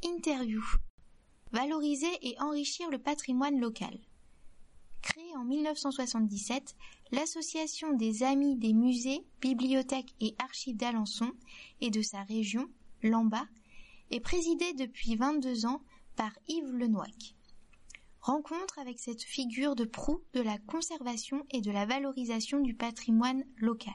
Interview. Valoriser et enrichir le patrimoine local. Créée en 1977, l'Association des Amis des Musées, Bibliothèques et Archives d'Alençon et de sa région, l'AMBA, est présidée depuis 22 ans par Yves Lenouac. Rencontre avec cette figure de proue de la conservation et de la valorisation du patrimoine local.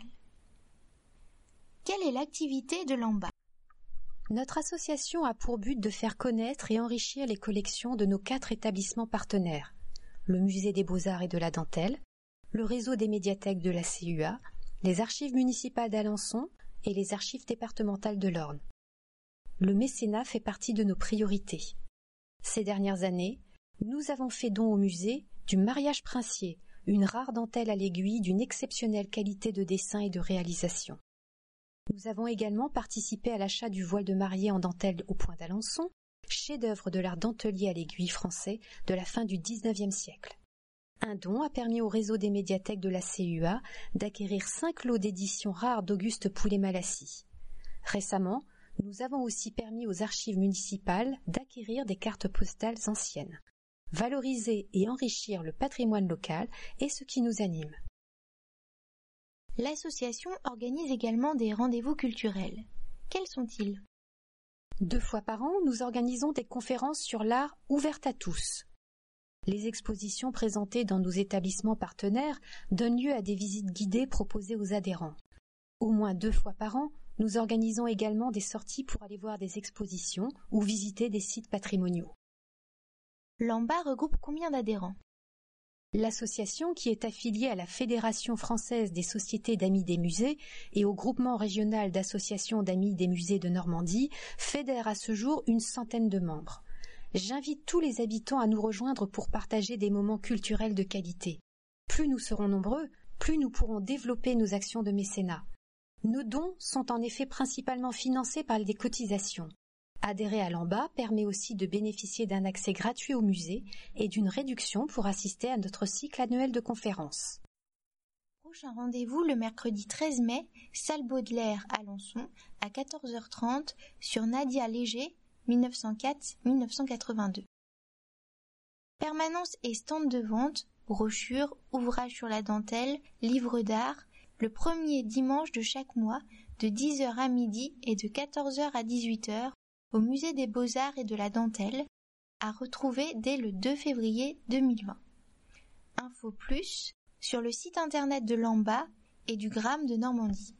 Quelle est l'activité de l'AMBA ? Notre association a pour but de faire connaître et enrichir les collections de nos 4 établissements partenaires, le Musée des Beaux-Arts et de la Dentelle, le réseau des médiathèques de la CUA, les archives municipales d'Alençon et les archives départementales de l'Orne. Le mécénat fait partie de nos priorités. Ces dernières années, nous avons fait don au musée du mariage princier, une rare dentelle à l'aiguille d'une exceptionnelle qualité de dessin et de réalisation. Nous avons également participé à l'achat du voile de mariée en dentelle au Point d'Alençon, chef-d'œuvre de l'art dentelier à l'aiguille français de la fin du XIXe siècle. Un don a permis au réseau des médiathèques de la CUA d'acquérir 5 lots d'éditions rares d'Auguste Poulet-Malassis. Récemment, nous avons aussi permis aux archives municipales d'acquérir des cartes postales anciennes. Valoriser et enrichir le patrimoine local est ce qui nous anime. L'association organise également des rendez-vous culturels. Quels sont-ils ? 2 fois par an, nous organisons des conférences sur l'art ouvertes à tous. Les expositions présentées dans nos établissements partenaires donnent lieu à des visites guidées proposées aux adhérents. Au moins 2 fois par an, nous organisons également des sorties pour aller voir des expositions ou visiter des sites patrimoniaux. L'AMBA regroupe combien d'adhérents ? L'association, qui est affiliée à la Fédération française des sociétés d'amis des musées et au groupement régional d'associations d'amis des musées de Normandie, fédère à ce jour une centaine de membres. J'invite tous les habitants à nous rejoindre pour partager des moments culturels de qualité. Plus nous serons nombreux, plus nous pourrons développer nos actions de mécénat. Nos dons sont en effet principalement financés par des cotisations. Adhérer à l'AMBA permet aussi de bénéficier d'un accès gratuit au musée et d'une réduction pour assister à notre cycle annuel de conférences. Prochain rendez-vous le mercredi 13 mai, salle Baudelaire, Alençon, à 14h30 sur Nadia Léger, 1904-1982. Permanence et stand de vente, brochures, ouvrages sur la dentelle, livres d'art, le premier dimanche de chaque mois, de 10h à midi et de 14h à 18h, au Musée des Beaux-Arts et de la Dentelle, à retrouver dès le 2 février 2020. Info plus sur le site internet de l'AMBA et du Gramme de Normandie.